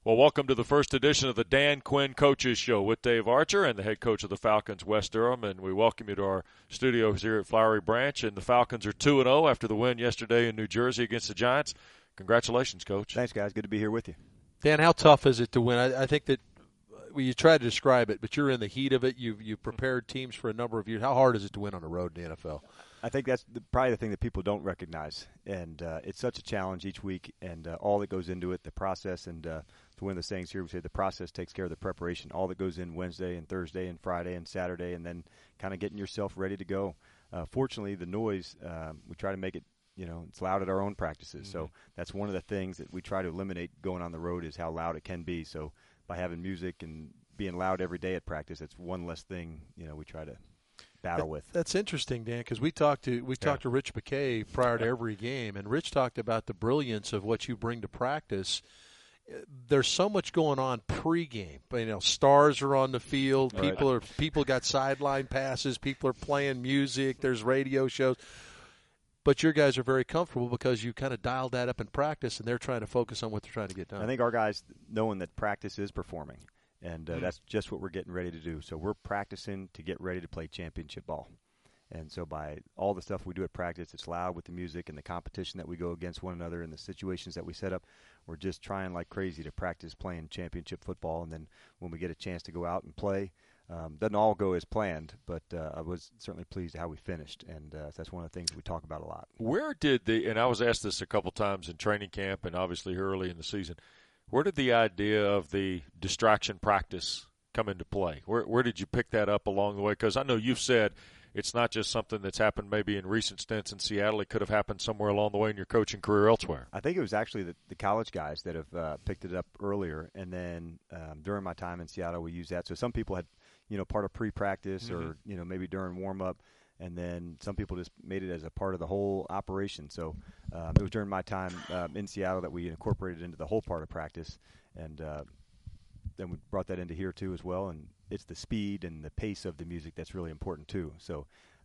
Well, welcome to the first edition of the Dan Quinn Coaches Show with Dave Archer and the head coach of the Falcons, Wes Durham, and we welcome you to our studios here at Flowery Branch. And the Falcons are 2-0 after the win yesterday in New Jersey against the Giants. Congratulations, Coach. Thanks, guys. Good to be here with you. Dan, how tough is it to win? I think that you try to describe it, but you're in the heat of it. You've prepared teams for a number of years. How hard is it to win on the road in the NFL? I think that's probably the thing that people don't recognize, and it's such a challenge each week, and all that goes into it, the process, and to one of the sayings here, we say the process takes care of the preparation. All that goes in Wednesday and Thursday and Friday and Saturday, and then kind of getting yourself ready to go. Fortunately, the noise, we try to make it, it's loud at our own practices. Mm-hmm. So that's one of the things that we try to eliminate going on the road is how loud it can be. So by having music and being loud every day at practice, it's one less thing, we try to battle with. That's interesting, Dan, because we talked to Rich McKay prior to every game, and Rich talked about the brilliance of what you bring to practice. There's so much going on pregame. Stars are on the field. Right. People got sideline passes. People are playing music. There's radio shows. But your guys are very comfortable because you kind of dialed that up in practice, and they're trying to focus on what they're trying to get done. I think our guys knowing that practice is performing, and that's just what we're getting ready to do. So we're practicing to get ready to play championship ball. And so by all the stuff we do at practice, it's loud with the music and the competition that we go against one another and the situations that we set up. We're just trying like crazy to practice playing championship football. And then when we get a chance to go out and play, doesn't all go as planned, but I was certainly pleased how we finished. And that's one of the things we talk about a lot. Where did and I was asked this a couple times in training camp and obviously early in the season, where did the idea of the distraction practice come into play? Where did you pick that up along the way? Because I know you've said it's not just something that's happened maybe in recent stints in Seattle. It could have happened somewhere along the way in your coaching career elsewhere. I think it was actually the college guys that have picked it up earlier, and then during my time in Seattle, we used that. So some people had, part of pre-practice or, maybe during warm-up, and then some people just made it as a part of the whole operation. So it was during my time in Seattle that we incorporated into the whole part of practice, and then we brought that into here too as well. And it's the speed and the pace of the music that's really important too. So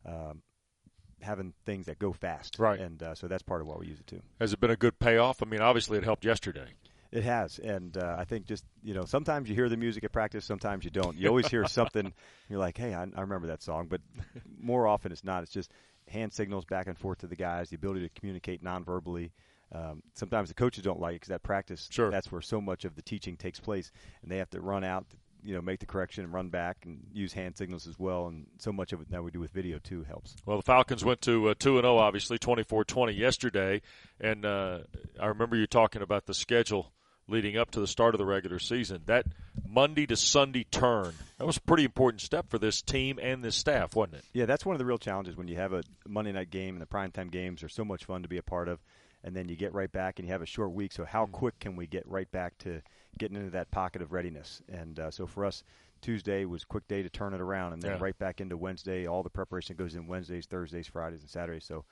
having things that go fast. Right. And so that's part of why we use it too. Has it been a good payoff? I mean, obviously it helped yesterday. It has. And I think just, sometimes you hear the music at practice, sometimes you don't. You always hear something, you're like, hey, I remember that song. But more often it's not. It's just hand signals back and forth to the guys, the ability to communicate non-verbally. Sometimes the coaches don't like it because at practice, sure, that's where so much of the teaching takes place, and they have to run out, make the correction and run back and use hand signals as well, and so much of it now we do with video too helps. Well, the Falcons went to 2-0, obviously, 24-20 yesterday, and I remember you talking about the schedule leading up to the start of the regular season. That Monday to Sunday turn, that was a pretty important step for this team and this staff, wasn't it? Yeah, that's one of the real challenges when you have a Monday night game, and the primetime games are so much fun to be a part of. And then you get right back and you have a short week. So how quick can we get right back to getting into that pocket of readiness? And so for us, Tuesday was a quick day to turn it around, and then right back into Wednesday. All the preparation goes in Wednesdays, Thursdays, Fridays, and Saturdays. So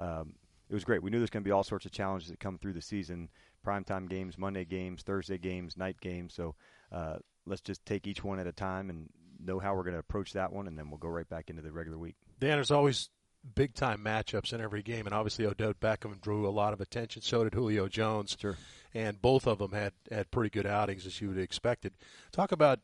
it was great. We knew there's going to be all sorts of challenges that come through the season, primetime games, Monday games, Thursday games, night games. So let's just take each one at a time and know how we're going to approach that one, and then we'll go right back into the regular week. Dan, there's always big-time matchups in every game, and obviously Odell Beckham drew a lot of attention. So did Julio Jones. Sure. And both of them had pretty good outings, as you would have expected. Talk about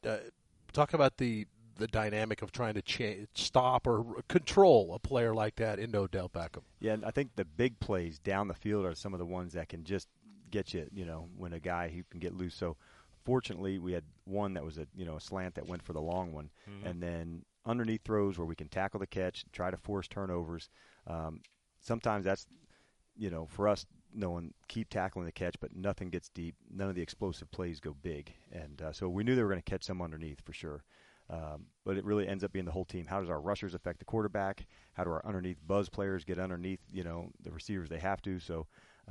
the dynamic of trying to stop or control a player like that into Odell Beckham. Yeah, and I think the big plays down the field are some of the ones that can just get you, when a guy who can get loose. So fortunately, we had one that was a slant that went for the long one, and then underneath throws where we can tackle the catch, try to force turnovers. Sometimes that's, for us, knowing keep tackling the catch, but nothing gets deep. None of the explosive plays go big. And so we knew they were going to catch some underneath for sure. But it really ends up being the whole team. How does our rushers affect the quarterback? How do our underneath buzz players get underneath, the receivers they have to? So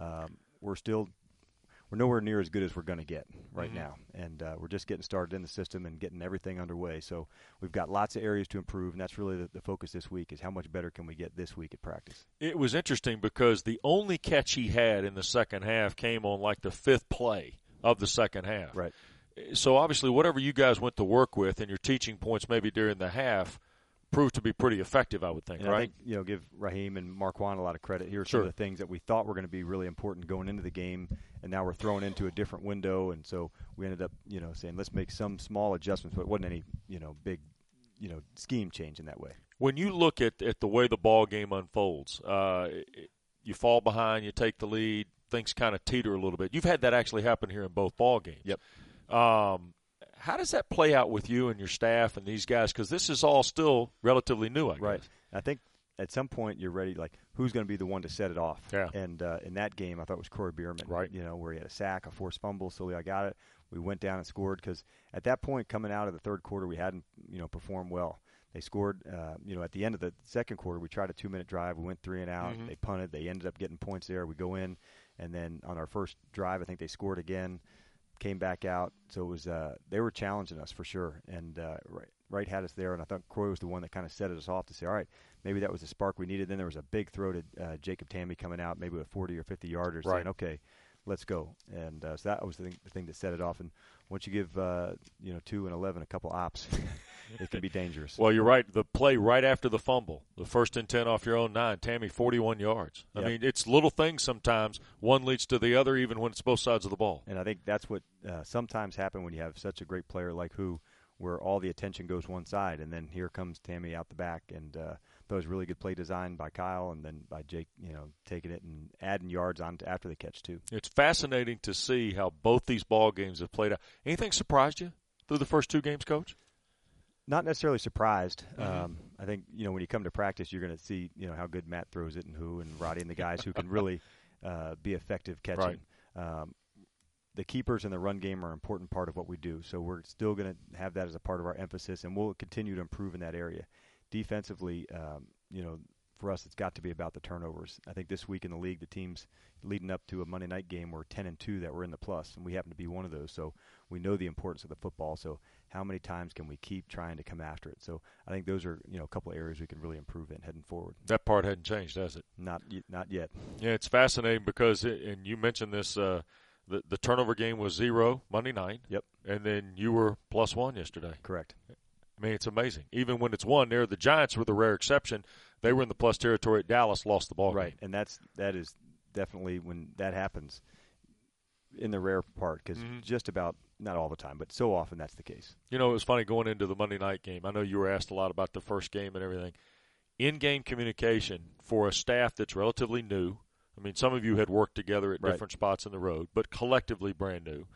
we're nowhere near as good as we're going to get right now. And we're just getting started in the system and getting everything underway. So we've got lots of areas to improve, and that's really the focus this week is how much better can we get this week at practice. It was interesting because the only catch he had in the second half came on like the fifth play of the second half. Right. So obviously whatever you guys went to work with and your teaching points maybe during the half proved to be pretty effective, I would think, and right? I think, give Raheem and Marquand a lot of credit. Here are some of the things that we thought were going to be really important going into the game, and now we're thrown into a different window, and so we ended up, saying let's make some small adjustments, but it wasn't any, big, scheme change in that way. When you look at the way the ball game unfolds, you fall behind, you take the lead, things kind of teeter a little bit. You've had that actually happen here in both ball games. Yep. How does that play out with you and your staff and these guys? Because this is all still relatively new, I guess. Right. I think at some point you're ready, like, who's going to be the one to set it off? Yeah. And in that game, I thought it was Corey Bierman, right? Where he had a sack, a forced fumble. So I got it. We went down and scored because at that point, coming out of the third quarter, we hadn't, performed well. They scored, at the end of the second quarter, we tried a 2-minute drive. We went 3 and out. Mm-hmm. They punted. They ended up getting points there. We go in, and then on our first drive, I think they scored again, came back out. So it was they were challenging us for sure, and Wright had us there, and I thought Croy was the one that kind of set us off to say, all right, maybe that was the spark we needed. Then there was a big throw to Jacob Tammy coming out, maybe with 40 or 50 yarders, right. saying, okay, let's go. And so that was the thing that set it off. And once you give 2 and 11 a couple ops, it can be dangerous. Well, you're right. The play right after the fumble, the 1st and 10 off your own 9, Tammy 41 yards. Yep. I mean, it's little things sometimes. One leads to the other, even when it's both sides of the ball. And I think that's what sometimes happens when you have such a great player like where all the attention goes one side, and then here comes Tammy out the back. And that was really good play design by Kyle, and then by Jake, taking it and adding yards on after the catch too. It's fascinating to see how both these ball games have played out. Anything surprised you through the first 2 games, Coach? Not necessarily surprised. Mm-hmm. I think, when you come to practice, you're going to see, how good Matt throws it and Roddy and the guys who can really be effective catching. Right. The keepers in the run game are an important part of what we do, so we're still going to have that as a part of our emphasis, and we'll continue to improve in that area. Defensively, for us, it's got to be about the turnovers. I think this week in the league, the teams leading up to a Monday night game were 10-2 that were in the plus, and we happen to be one of those. So we know the importance of the football. So how many times can we keep trying to come after it? So I think those are a couple of areas we can really improve in heading forward. That part hadn't changed, has it? Not yet. Yeah, it's fascinating because, and you mentioned this, the turnover game was 0 Monday night. Yep. And then you were +1 yesterday. Correct. I mean, it's amazing. Even when it's 1 there, the Giants were the rare exception. They were in the plus territory at Dallas, lost the ball right, game. And that is definitely when that happens in the rare part, because just about, not all the time, but so often that's the case. It was funny going into the Monday night game. I know you were asked a lot about the first game and everything. In-game communication for a staff that's relatively new. I mean, some of you had worked together at different spots in the road, but collectively brand new.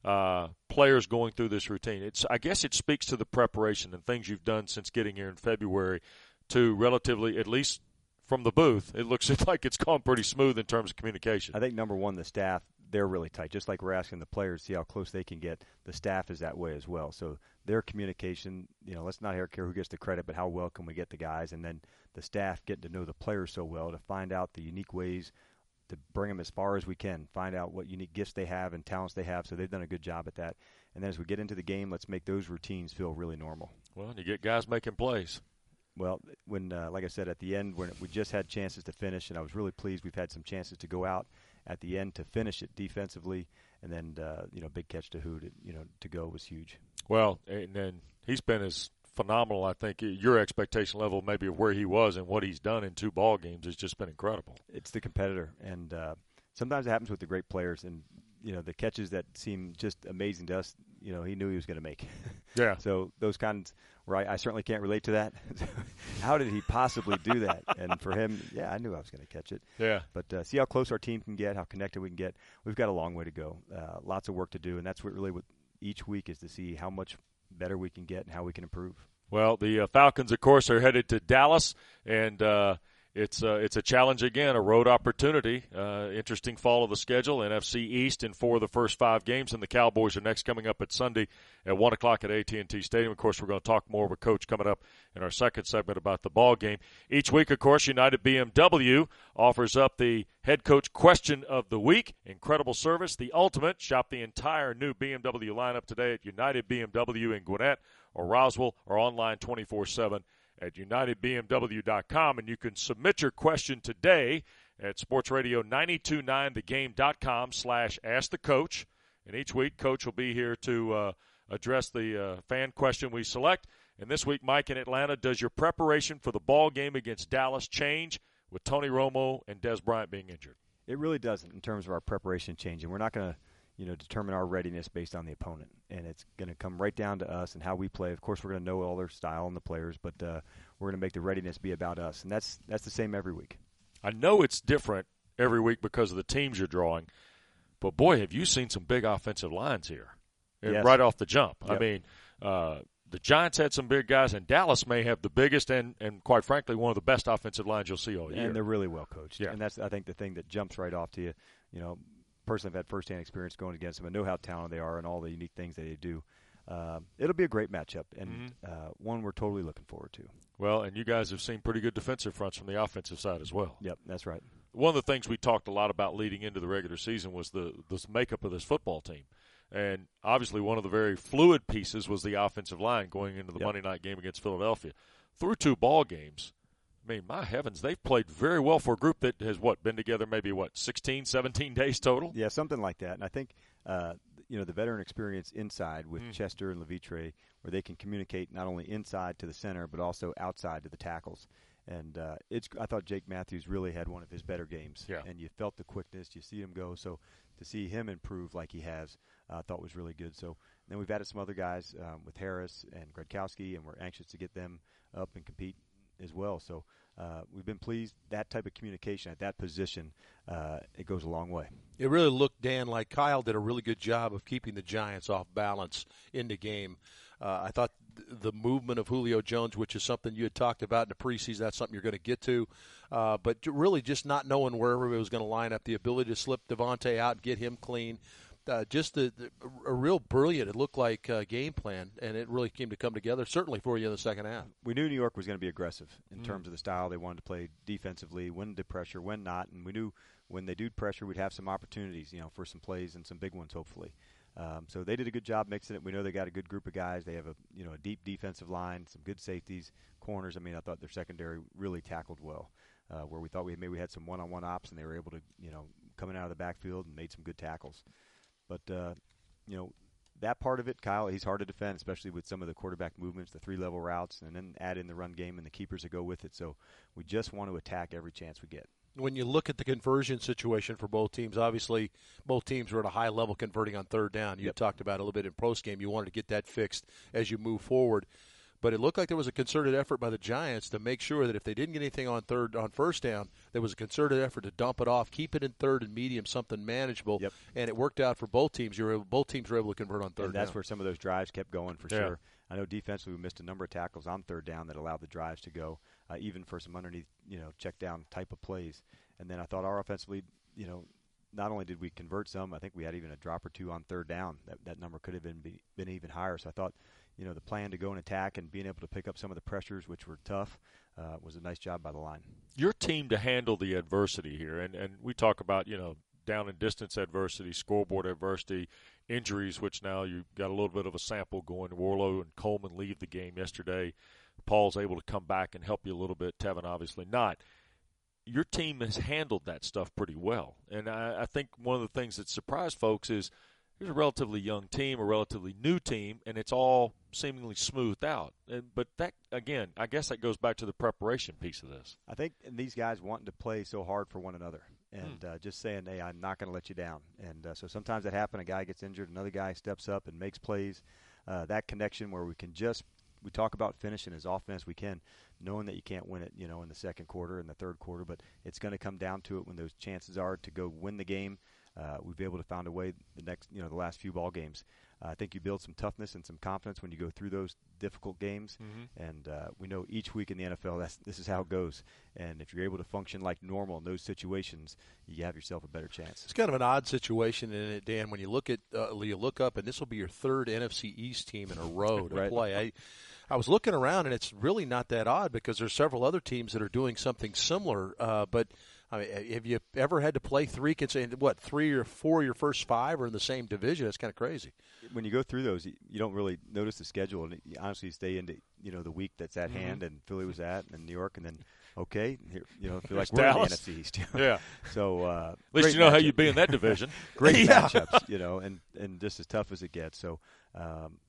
Players going through this routine. I guess it speaks to the preparation and things you've done since getting here in February to relatively, at least from the booth, it looks like it's gone pretty smooth in terms of communication. I think, number one, the staff, they're really tight. Just like we're asking the players to see how close they can get, the staff is that way as well. So their communication, let's not care who gets the credit, but how well can we get the guys, and then the staff getting to know the players so well to find out the unique ways to bring them as far as we can, find out what unique gifts they have and talents they have. So they've done a good job at that. And then as we get into the game, let's make those routines feel really normal. Well, you get guys making plays. Well, when, like I said, at the end, when we just had chances to finish, and I was really pleased we've had some chances to go out at the end to finish it defensively, and then, big catch to to go was huge. Well, and then he's been as phenomenal. I think your expectation level maybe of where he was and what he's done in 2 ball games has just been incredible. It's the competitor, and sometimes it happens with the great players, and the catches that seem just amazing to us, he knew he was going to make. Yeah. So those kinds where I certainly can't relate to that. How did he possibly do that? And for him, yeah, I knew I was going to catch it. Yeah. But see how close our team can get, how connected we can get. We've got a long way to go. Lots of work to do, and that's what each week is, to see how much better we can get and how we can improve. Well, the Falcons, of course, are headed to Dallas, and it's a challenge again, a road opportunity. Interesting fall of the schedule, NFC East in 4 of the first 5 games, and the Cowboys are next coming up at Sunday at 1 o'clock at AT&T Stadium. Of course, we're going to talk more with Coach coming up in our second segment about the ball game. Each week, of course, United BMW offers up the head coach question of the week. Incredible service, the ultimate. Shop the entire new BMW lineup today at United BMW in Gwinnett or Roswell, or online 24/7 at UnitedBMW.com. And you can submit your question today at sportsradio929thegame.com/askthecoach. And each week, Coach will be here to address the fan question we select. And this week, Mike in Atlanta, does your preparation for the ball game against Dallas change with Tony Romo and Des Bryant being injured? It really doesn't in terms of our preparation changing. We're not going to determine our readiness based on the opponent, and it's going to come right down to us and how we play. Of course, we're going to know all their style and the players, but we're going to make the readiness be about us, and that's the same every week. I know it's different every week because of the teams you're drawing, but boy, have you seen some big offensive lines here right off the jump. Yep. I mean, the Giants had some big guys, and Dallas may have the biggest and quite frankly, one of the best offensive lines you'll see all year. And they're really well coached. Yeah. And that's, I think, the thing that jumps right off to you. Personally, I've had firsthand experience going against them. I know how talented they are and all the unique things that they do. It'll be a great matchup, and one we're totally looking forward to. Well, and you guys have seen pretty good defensive fronts from the offensive side as well. Yep, that's right. One of the things we talked a lot about leading into the regular season was the makeup of this football team. And obviously one of the very fluid pieces was the offensive line going into the Monday night game against Philadelphia. Through 2 ball games, I mean, my heavens, they've played very well for a group that has, been together maybe, 16, 17 days total? Yeah, something like that. And I think, the veteran experience inside with Chester and Levitre, where they can communicate not only inside to the center but also outside to the tackles. And I thought Jake Matthews really had one of his better games. Yeah. And you felt the quickness. You see him go. So to see him improve like he has, I thought was really good. So then we've added some other guys with Harris and Gradkowski, and we're anxious to get them up and compete as well. So we've been pleased. That type of communication at that position, it goes a long way. It really looked, Dan, like Kyle did a really good job of keeping the Giants off balance in the game. I thought the movement of Julio Jones, which is something you had talked about in the preseason, that's something you're going to get to. But really just not knowing where everybody was going to line up, the ability to slip Devontae out and get him clean. Just a real brilliant, it looked like, game plan, and it really came to come together, certainly for you in the second half. We knew New York was going to be aggressive in terms of the style they wanted to play defensively, when to pressure, when not, and we knew when they do pressure, we'd have some opportunities, for some plays and some big ones, hopefully. So they did a good job mixing it. We know they got a good group of guys. They have a deep defensive line, some good safeties, corners. I mean, I thought their secondary really tackled well, where we thought we had some one-on-one ops, and they were able to, coming out of the backfield and made some good tackles. But, that part of it, Kyle, he's hard to defend, especially with some of the quarterback movements, the 3-level routes, and then add in the run game and the keepers that go with it. So we just want to attack every chance we get. When you look at the conversion situation for both teams, obviously both teams were at a high level converting on third down. You talked about it a little bit in postgame. You wanted to get that fixed as you move forward. But it looked like there was a concerted effort by the Giants to make sure that if they didn't get anything on first down, there was a concerted effort to dump it off, keep it in third and medium, something manageable. Yep. And it worked out for both teams. Both teams were able to convert on third and that's down. where some of those drives kept going for sure. I know defensively we missed a number of tackles on third down that allowed the drives to go, even for some underneath, check down type of plays. And then I thought our offensively, not only did we convert some, I think we had even a drop or two on third down. That number could have been even higher. So I thought, the plan to go and attack and being able to pick up some of the pressures, which were tough, was a nice job by the line. Your team to handle the adversity here, and we talk about, down and distance adversity, scoreboard adversity, injuries, which now you've got a little bit of a sample going. Warlow and Coleman leave the game yesterday. Paul's able to come back and help you a little bit. Tevin obviously not. Your team has handled that stuff pretty well. And I think one of the things that surprised folks is there's a relatively young team, a relatively new team, and it's all seemingly smoothed out. But that, again, I guess that goes back to the preparation piece of this. I think these guys wanting to play so hard for one another and just saying, hey, I'm not going to let you down. And so sometimes that happens. A guy gets injured, another guy steps up and makes plays. That connection where we talk about finishing as often as we can, knowing that you can't win it, in the second quarter and the third quarter, but it's going to come down to it when those chances are to go win the game. We've been able to find a way the last few ball games. I think you build some toughness and some confidence when you go through those difficult games. And we know each week in the NFL this is how it goes. And if you're able to function like normal in those situations, you have yourself a better chance. It's kind of an odd situation in it, Dan, when you look up, and this will be your third NFC East team in a row to right. play. I was looking around, and it's really not that odd because there's several other teams that are doing something similar. But I mean, have you ever had to play three or four of your first five are in the same division? That's kind of crazy. When you go through those, you don't really notice the schedule, and you honestly stay into the week that's at hand, and Philly was at, and New York, and then here, feel like we're Dallas. in the NFC East. Yeah. So at least you know how you'd be in that division. Great matchups, and just as tough as it gets. So,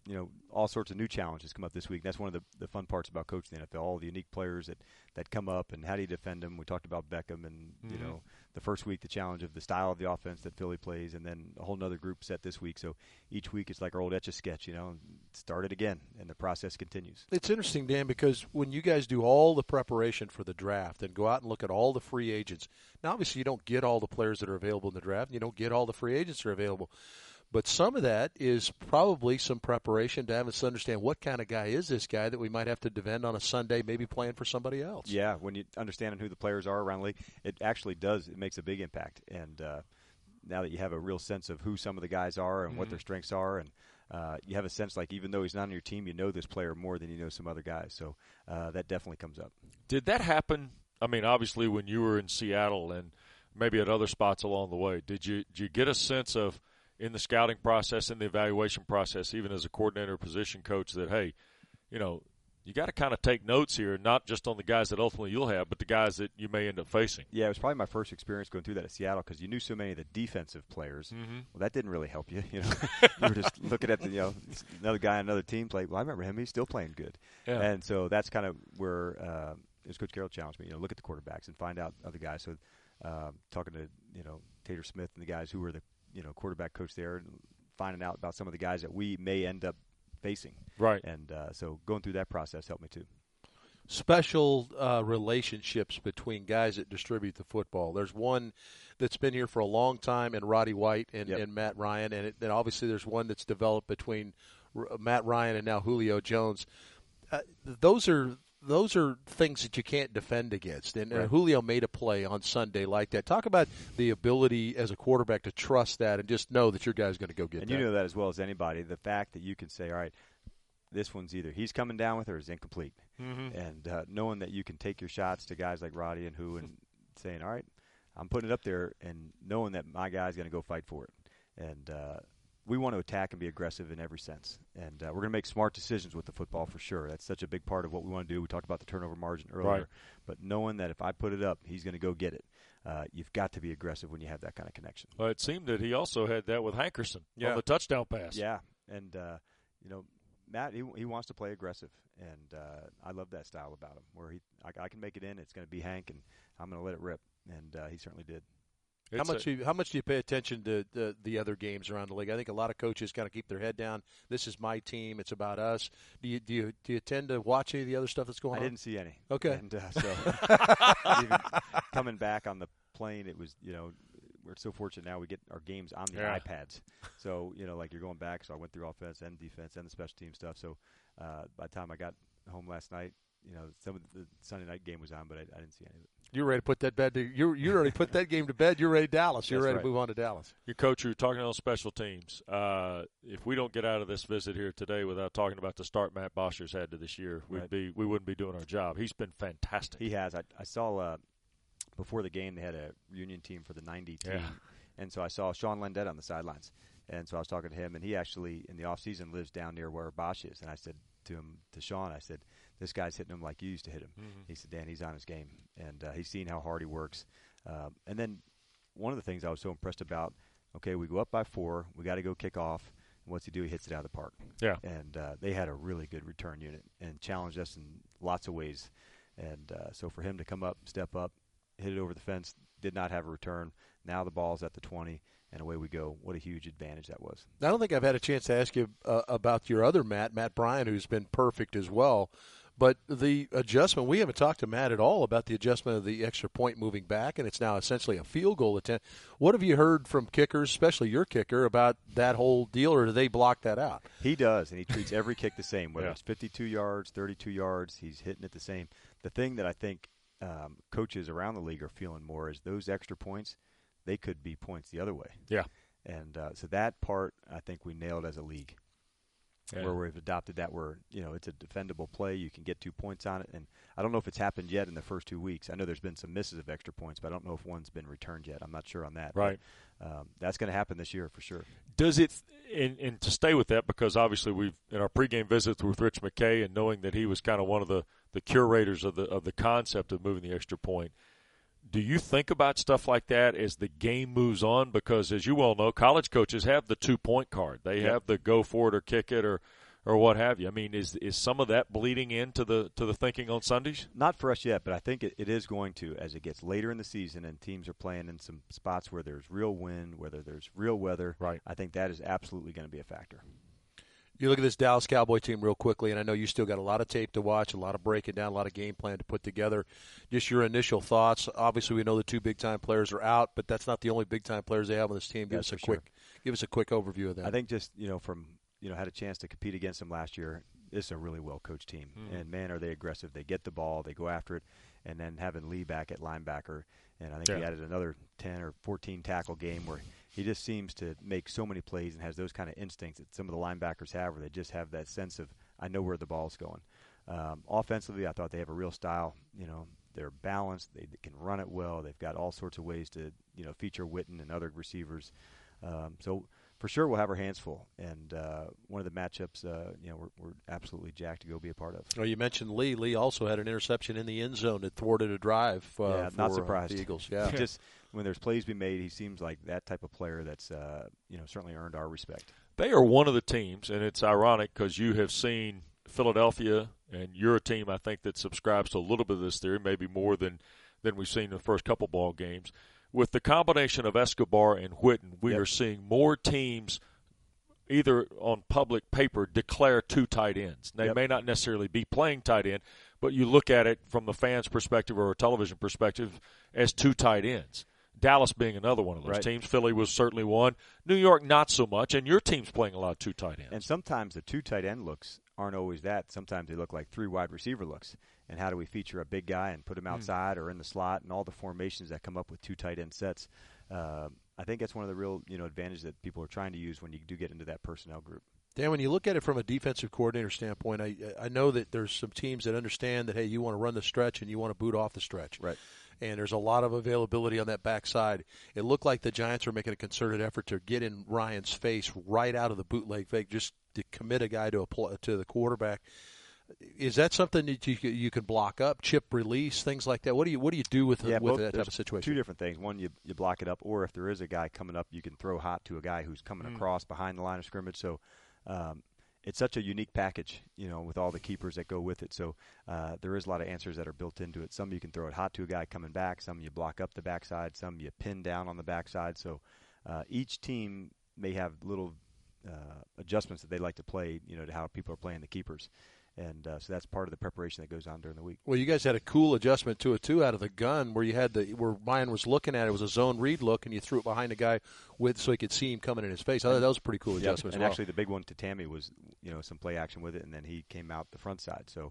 all sorts of new challenges come up this week. That's one of the fun parts about coaching the NFL, all the unique players that come up and how do you defend them. We talked about Beckham and, the first week, the challenge of the style of the offense that Philly plays, and then a whole nother group set this week. So each week it's like our old Etch-a-Sketch, start it again, and the process continues. It's interesting, Dan, because when you guys do all the preparation for the draft and go out and look at all the free agents, now obviously you don't get all the players that are available in the draft, and you don't get all the free agents that are available. But some of that is probably some preparation to have us understand what kind of guy is this guy that we might have to defend on a Sunday, maybe playing for somebody else. Yeah, when you understand who the players are around the league, it actually does. It makes a big impact. And now that you have a real sense of who some of the guys are and what their strengths are, and you have a sense like even though he's not on your team, you know this player more than you know some other guys. So that definitely comes up. Did that happen? I mean, obviously when you were in Seattle and maybe at other spots along the way, did you get a sense of – in the scouting process, in the evaluation process, even as a coordinator or position coach, that, hey, you got to kind of take notes here, not just on the guys that ultimately you'll have, but the guys that you may end up facing? Yeah, it was probably my first experience going through that at Seattle because you knew so many of the defensive players. Well, that didn't really help you. You were just looking at another guy on another team play. Well, I remember him. He's still playing good. Yeah. And so that's kind of where it was Coach Carroll challenged me. Look at the quarterbacks and find out other guys. So talking to Tater Smith and the guys who were the quarterback coach there, and finding out about some of the guys that we may end up facing. Right. And so going through that process helped me too. Special relationships between guys that distribute the football. There's one that's been here for a long time, and Roddy White and Matt Ryan, and then obviously there's one that's developed between Matt Ryan and now Julio Jones. Those are things that you can't defend against. And Julio made a play on Sunday like that. Talk about the ability as a quarterback to trust that and just know that your guy's going to go get and that. And you know that as well as anybody, the fact that you can say, all right, this one's either he's coming down with or is incomplete. And knowing that you can take your shots to guys like Roddy and and saying, all right, I'm putting it up there, and knowing that my guy's going to go fight for it. And we want to attack and be aggressive in every sense. And we're going to make smart decisions with the football for sure. That's such a big part of what we want to do. We talked about the turnover margin earlier. Right. But knowing that if I put it up, he's going to go get it. You've got to be aggressive when you have that kind of connection. Well, it seemed that he also had that with Hankerson on the touchdown pass. Yeah. And, Matt, he wants to play aggressive. And I love that style about him where I can make it in. It's going to be Hank, and I'm going to let it rip. And he certainly did. How much do you pay attention to the other games around the league? I think a lot of coaches kind of keep their head down. This is my team. It's about us. Do you tend to watch any of the other stuff that's going on? I didn't see any. Okay. And so even coming back on the plane, it was we're so fortunate now we get our games on the iPads. So like you're going back. So I went through offense and defense and the special team stuff. So by the time I got home last night, some of the Sunday night game was on, but I didn't see any of it. You're ready to put that bed to you already put that game to bed. You're ready Dallas. You're ready to move on to Dallas. Your coach, you're talking on special teams. If we don't get out of this visit here today without talking about the start Matt Bosher's had to this year, we wouldn't be doing our job. He's been fantastic. He has. I saw before the game they had a reunion team for the 90 team, and so I saw Sean Landette on the sidelines, and so I was talking to him, and he actually in the off season lives down near where Bosch is, and I said to Sean, I said, this guy's hitting him like you used to hit him. He said, Dan, he's on his game, and he's seen how hard he works. And then one of the things I was so impressed about, okay, we go up by 4, we got to go kick off, and what's he do? He hits it out of the park. Yeah. And they had a really good return unit and challenged us in lots of ways. And so for him to come up, step up, hit it over the fence, did not have a return. Now the ball's at the 20. And away we go. What a huge advantage that was. I don't think I've had a chance to ask you about your other Matt Bryan, who's been perfect as well. But the adjustment, we haven't talked to Matt at all about the adjustment of the extra point moving back, and it's now essentially a field goal attempt. What have you heard from kickers, especially your kicker, about that whole deal, or do they block that out? He does, and he treats every kick the same, whether it's 52 yards, 32 yards, he's hitting it the same. The thing that I think coaches around the league are feeling more is those extra points, they could be points the other way. Yeah. And so that part I think we nailed as a league. Yeah. Where we've adopted that where, it's a defendable play. You can get 2 points on it. And I don't know if it's happened yet in the first 2 weeks. I know there's been some misses of extra points, but I don't know if one's been returned yet. I'm not sure on that. Right. But, that's going to happen this year for sure. Does it and to stay with that, because obviously we've in our pregame visits with Rich McKay and knowing that he was kind of one of the curators of the concept of moving the extra point, do you think about stuff like that as the game moves on? Because as you well know, college coaches have the 2-point card. They have the go for it or kick it or or what have you. I mean, is some of that bleeding into the thinking on Sundays? Not for us yet, but I think it is going to as it gets later in the season and teams are playing in some spots where there's real wind, where there's real weather. Right. I think that is absolutely going to be a factor. You look at this Dallas Cowboy team real quickly, and I know you still got a lot of tape to watch, a lot of breaking down, a lot of game plan to put together. Just your initial thoughts. Obviously, we know the two big-time players are out, but that's not the only big-time players they have on this team. Give us a quick overview of that. I think just had a chance to compete against them last year. This is a really well-coached team, and man, are they aggressive. They get the ball, they go after it, and then having Lee back at linebacker, and I think he added another 10 or 14 tackle game where he just seems to make so many plays and has those kind of instincts that some of the linebackers have, where they just have that sense of, I know where the ball's going. Offensively, I thought they have a real style. They're balanced. They can run it well. They've got all sorts of ways to, feature Witten and other receivers. So for sure we'll have our hands full. And one of the matchups, we're absolutely jacked to go be a part of. Well, you mentioned Lee. Lee also had an interception in the end zone that thwarted a drive for not surprised. The Eagles. Yeah. Just when there's plays to be made, he seems like that type of player that's certainly earned our respect. They are one of the teams, and it's ironic because you have seen Philadelphia, and you're a team, I think, that subscribes to a little bit of this theory, maybe more than we've seen in the first couple ball games. With the combination of Escobar and Witten, we are seeing more teams either on public paper declare two tight ends. They may not necessarily be playing tight end, but you look at it from the fans' perspective or a television perspective as two tight ends. Dallas being another one of those teams. Philly was certainly one. New York, not so much. And your team's playing a lot of two tight ends. And sometimes the two tight end looks aren't always that. Sometimes they look like three wide receiver looks. And how do we feature a big guy and put him outside or in the slot and all the formations that come up with two tight end sets? I think that's one of the real advantages that people are trying to use when you do get into that personnel group. Dan, when you look at it from a defensive coordinator standpoint, I know that there's some teams that understand that, hey, you want to run the stretch and you want to boot off the stretch. Right. And there's a lot of availability on that backside. It looked like the Giants were making a concerted effort to get in Ryan's face right out of the bootleg fake, just to commit a guy to the quarterback. Is that something that you can block up, chip release, things like that? What do you do with that type of situation? Two different things. One, you block it up, or if there is a guy coming up, you can throw hot to a guy who's coming across behind the line of scrimmage. So it's such a unique package, with all the keepers that go with it. So there is a lot of answers that are built into it. Some you can throw it hot to a guy coming back. Some you block up the backside. Some you pin down on the backside. So each team may have little adjustments that they like to play, to how people are playing the keepers. And so that's part of the preparation that goes on during the week. Well, you guys had a cool adjustment to it, too, out of the gun where you had where Ryan was looking at it. It was a zone read look, and you threw it behind a guy so he could see him coming in his face. I thought that was a pretty cool adjustment as well. And actually the big one to Tammy was, some play action with it, and then he came out the front side. So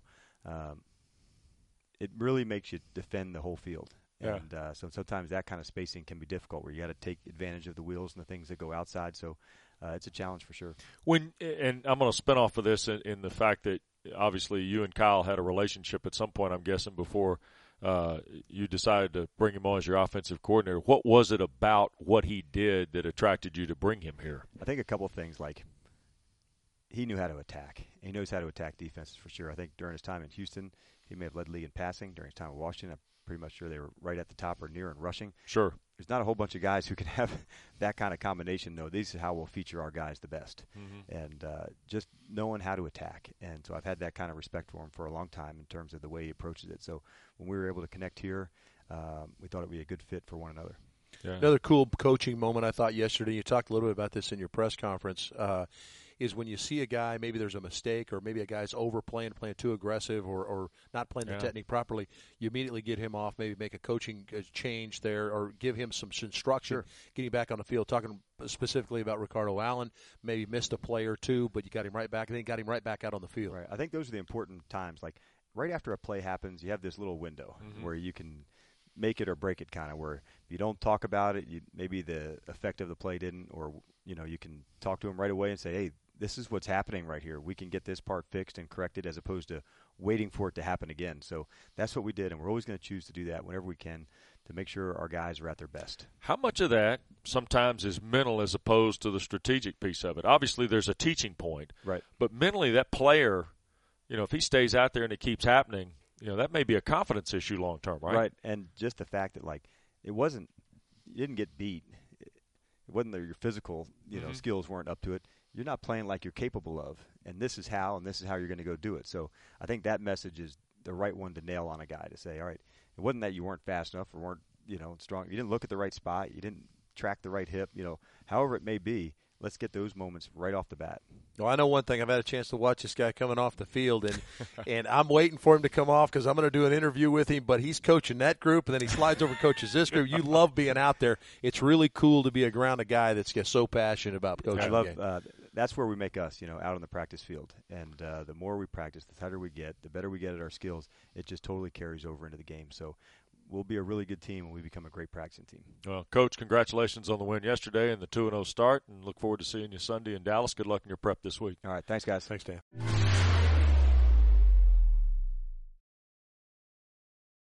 it really makes you defend the whole field. Yeah. And so sometimes that kind of spacing can be difficult where you got to take advantage of the wheels and the things that go outside. So it's a challenge for sure. And I'm going to spin off of this in the fact that obviously you and Kyle had a relationship at some point, I'm guessing, before you decided to bring him on as your offensive coordinator. What was it about what he did that attracted you to bring him here? I think a couple of things, like he knew how to attack. He knows how to attack defenses for sure. I think during his time in Houston, he may have led league in passing. During his time in Washington, I'm pretty much sure they were right at the top or near in rushing. Sure. There's not a whole bunch of guys who can have that kind of combination, though. This is how we'll feature our guys the best. And just knowing how to attack. And so I've had that kind of respect for him for a long time in terms of the way he approaches it. So when we were able to connect here, we thought it would be a good fit for one another. Yeah. Another cool coaching moment I thought yesterday, you talked a little bit about this in your press conference, is when you see a guy, maybe there's a mistake or maybe a guy's overplaying, playing too aggressive or not playing the technique properly, you immediately get him off, maybe make a coaching change there or give him some instruction, getting back on the field, talking specifically about Ricardo Allen, maybe missed a play or two, but you got him right back and then got him right back out on the field. Right. I think those are the important times. Like right after a play happens, you have this little window where you can make it or break it, kind of, where if you don't talk about it, maybe the effect of the play didn't, or you can talk to him right away and say, hey, this is what's happening right here. We can get this part fixed and corrected as opposed to waiting for it to happen again. So that's what we did, and we're always going to choose to do that whenever we can to make sure our guys are at their best. How much of that sometimes is mental as opposed to the strategic piece of it? Obviously, there's a teaching point. Right. But mentally, that player, if he stays out there and it keeps happening, that may be a confidence issue long term, right? Right, and just the fact that, you didn't get beat. It wasn't that your physical, skills weren't up to it. you're not playing like you're capable of, and this is how you're going to go do it. So I think that message is the right one to nail on a guy, to say, all right, it wasn't that you weren't fast enough or weren't, strong. You didn't look at the right spot. You didn't track the right hip. However it may be, let's get those moments right off the bat. Well, I know one thing. I've had a chance to watch this guy coming off the field, and I'm waiting for him to come off because I'm going to do an interview with him, but he's coaching that group, and then he slides over and coaches this group. You love being out there. It's really cool to be around a guy that's so passionate about coaching. I love that's where we make us, out on the practice field. And the more we practice, the tighter we get, the better we get at our skills. It just totally carries over into the game. So we'll be a really good team when we become a great practicing team. Well, Coach, congratulations on the win yesterday and the 2-0 start, and look forward to seeing you Sunday in Dallas. Good luck in your prep this week. All right, thanks, guys. Thanks, Dan.